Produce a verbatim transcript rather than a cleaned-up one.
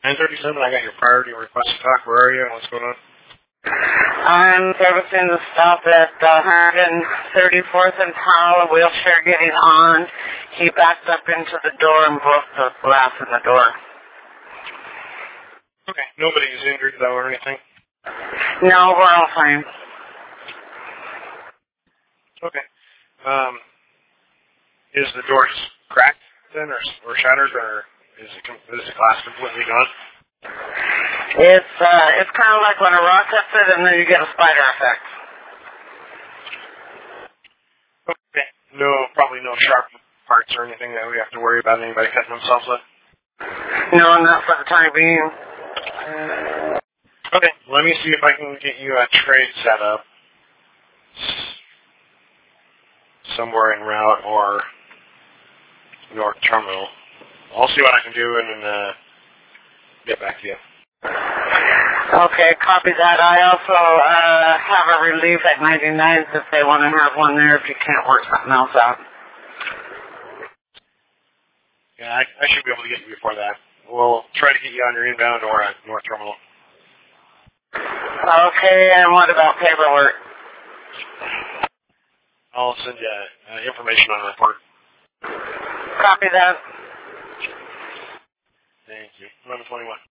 nine thirty-seven, I got your priority request to talk. Where are you? What's going on? I'm servicing the stop at one thirty-fourth and Powell, a wheelchair getting on. He backed up into the door and broke the glass in the door. Okay. Nobody's injured, though, or anything? No, we're all fine. Okay. Um, is the door cracked then, or, or shattered, or is, it, is the glass completely gone? It's uh, it's kind of like when a rock hits it and then you get a spider effect. Okay. No, probably no sharp parts or anything that we have to worry about anybody cutting themselves up? No, not for the time being. Okay, let me see if I can get you a trade set up somewhere en route or North Terminal. I'll see what I can do and then uh, get back to you. Okay, copy that. I also uh, have a relief at ninety-ninth if they want to have one there if you can't work something else out. Yeah, I, I should be able to get you before that. We'll try to get you on your inbound or at North Terminal. Okay, and what about paperwork? I'll send you uh, information on the report. Copy that. Thank you. eleven twenty-one.